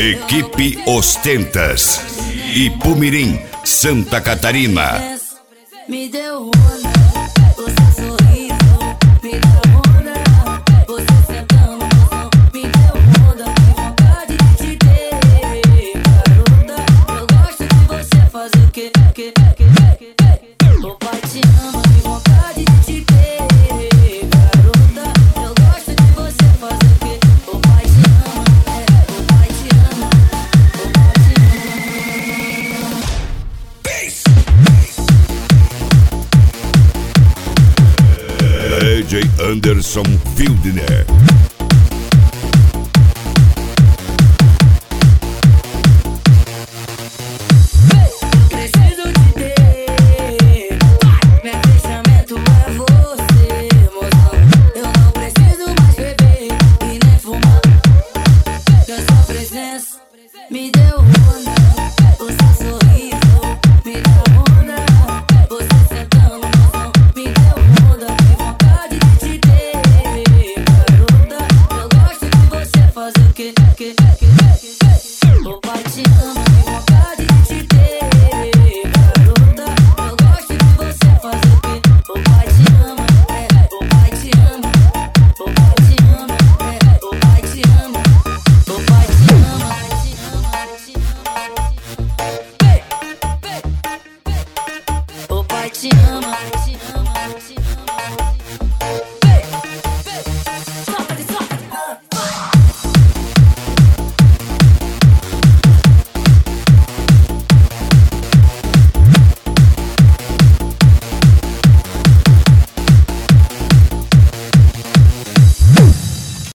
Equipe Ostentas, Ipumirim, Santa Catarina. Me deu onda, o seu sorriso me deu onda, você sentando no chão me deu onda, que vontade de te ter, garota. Eu gosto de você fazer o que? O pai te ama, que vontade de te ter, garota. Eu gosto de você fazer o que? O pai te ama, o pai te ama, o pai te ama. DJ Anderson Fildner.